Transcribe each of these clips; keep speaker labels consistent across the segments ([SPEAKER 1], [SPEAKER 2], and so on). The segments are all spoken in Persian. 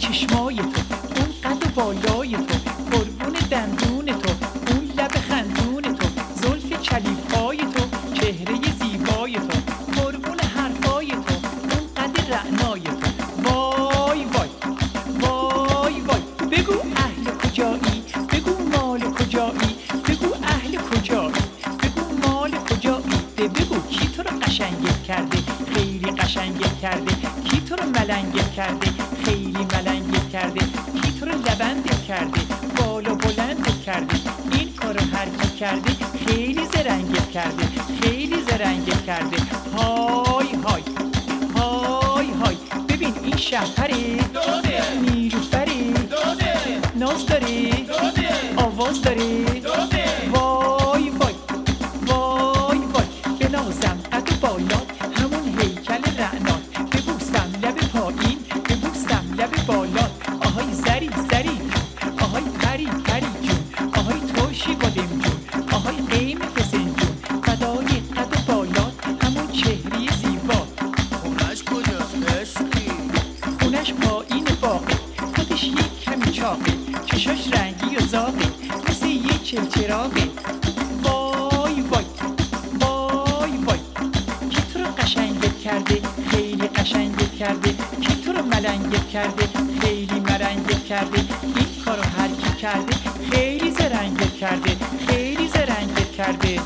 [SPEAKER 1] چشمای تو، اون قد و بالای تو، قربون دندون تو، اون لب خندون تو، زلف چلیپای تو، چهره زیبای تو، قربون حرفای تو، اون قد رعنای تو. وای وای وای وای، بگو اهل کجایی، بگو مال کجایی، بگو اهل کجایی، بگو مال کجایی، بگو کی تو رو قشنگت کرده، خیلی قشنگت کرده، کی تو رو ملنگت کرده، خیلی ملنگت کرده، کی تو رو لبندت کرده، بالا بلندت کرده، این کارو هر کی کرده خیلی زرنگت کرده، خیلی زرنگت کرده. های های های های، ببین این شهپره
[SPEAKER 2] داده
[SPEAKER 1] نیلوفره
[SPEAKER 2] داده
[SPEAKER 1] ناز داره
[SPEAKER 2] داده
[SPEAKER 1] آواز داره
[SPEAKER 2] داده
[SPEAKER 1] وای وای وای وای، بنازم قد و بالات همون هیکل رعنات، ببوسم لب پایین ببوسم لب بالات، آهای زری زری جون، آهای پری پری جون، آهای ترشی بادم جون، آهای قیم فسن جون، فدای قد و بالات همون چهره زیبات.
[SPEAKER 2] خونش کجاست عشقی؟
[SPEAKER 1] خونش پایین باغه، خودش یک کمی چاقه، چشاش رنگی و زاغه مثل یه چلچراغه. وای وای وای وای، کی تو رو قشنگت کرده، خیلی قشنگت کرده، کی تو رو ملنگت کرده، خیلی ملنگت کرده، این کارو هر کی کرده خیلی زرنگت کرده، خیلی زرنگت کرده.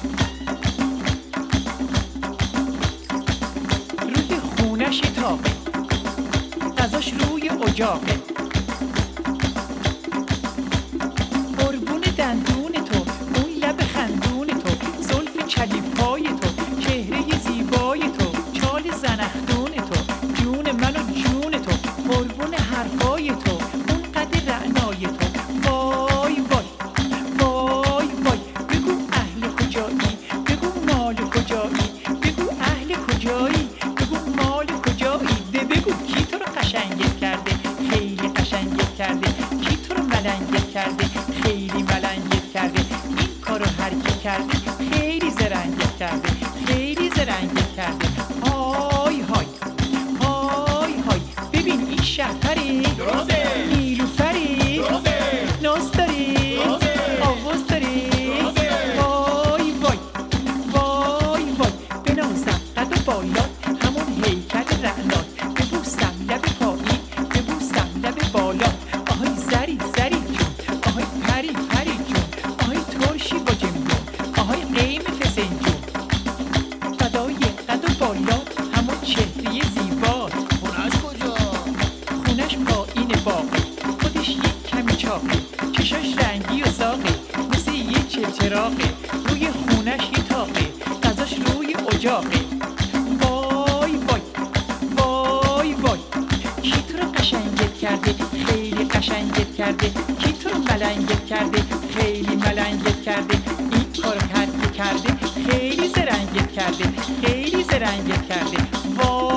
[SPEAKER 1] روی خونش تاقه، غذاش روی اجاقه، قربون دندون تو، اون لب خندون تو، زلف چلیپای تو، چهره زیبای تو، چال زنخدون تو، جون من و جون تو، قربون حرفای تو، اون قد رعنای تو. وای وای وای وای، بگو اهل کجایی، بگو مال کجایی، بگو اهل کجایی، بگو مال کجایی، بگو کی تو رو قشنگت کرده، خیلی قشنگت کرده، کی تو رو ملنگت کرده، خیلی ملنگت کرده، این کارو هر کی کرده خیلی زرنگت کرده، خیلی زرنگت کرده. های های های های، ببین این شهپره
[SPEAKER 2] داده
[SPEAKER 1] نیلوفره
[SPEAKER 2] داده
[SPEAKER 1] ناز داره
[SPEAKER 2] داده
[SPEAKER 1] آواز داره
[SPEAKER 2] داده
[SPEAKER 1] وای وای وای وای، بنازم قد و بالات همون هیکل رعنات، ببوسم لب پایین ببوسم لب بالات، آهای زری زری جون، آهای پری پری جون، آهای ترشی با جمجون، آهای قیم فسن جون، فدای قد و بالات همون چهره زیبات.
[SPEAKER 2] خونش کجا؟
[SPEAKER 1] خونش پایین باغه، خودش یک کمی چاقه، چشاش رنگی و زاغه مثل یه چلچراغه، روی خونش یه تاقه، غذاش روی اجاقه. وای وای وای وای، کی تو رو قشنگت کرده، خیلی قشنگت کرده، کی تو رو ملنگت کرده، خیلی ملنگت کرده، این کارو هر کی کرده خیلی زرنگت کرده، خیلی زرنگت کرده. وای